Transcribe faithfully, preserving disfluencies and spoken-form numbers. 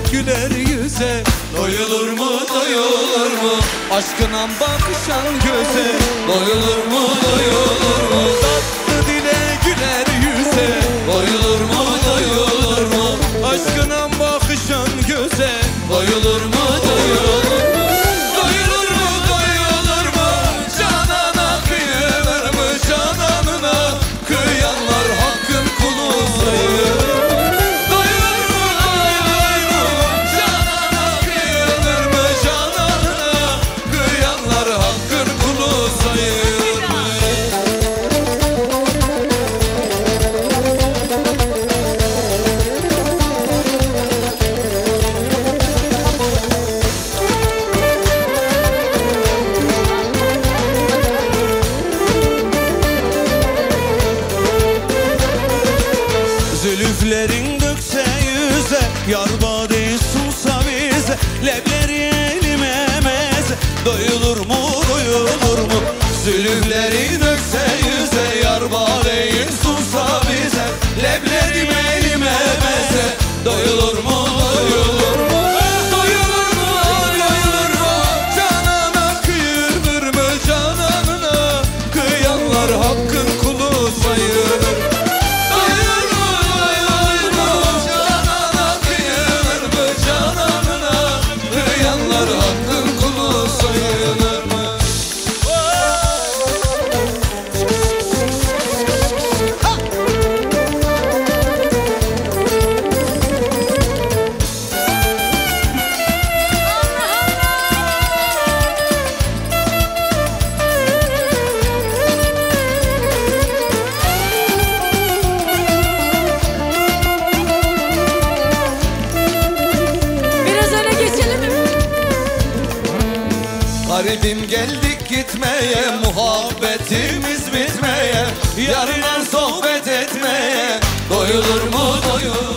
güler yüze. Doyulur mu, doyulur mu? Aşkına bakışan göze. Doyulur mu, doyulur mu? Tatlı dile güler yüze. Doyulur mu, doyulur mu? Aşkına bakışan göze. Doyulur mu, doyulur mu? Doyulur mu, doyulur mu? Canana kıyılır mı? Cananına kıyanlar hakkın kulu sayılır. Doyulur mu, doyulur mu? Canana kıyılır mı? Cananına kıyanlar hakkın kulu sayılır. Zülüflerin dökse yüze, yar bade sunsa bize, lebleri elime meze. Doyulur mu, doyulur mu? Zülüfleri dökse yüze, yar badeyi sunsa bize, leblerim elime meze. Doyulur mu, doyulur mu? Doyulur mu, doyulur mu? Canana kıyılır mı? Cananına kıyanlar hakkın kulu sayılır. Doyulur mu, doyulur mu? Canana kıyılır mı? Cananına kıyanlar hakkın kulu sayılır mı? Biraz öne geçelim mi? Garibim geldik gitmeye, muhabbetimiz bitmeye, yarından sohbet etmeye. Doyulur mu, doyulur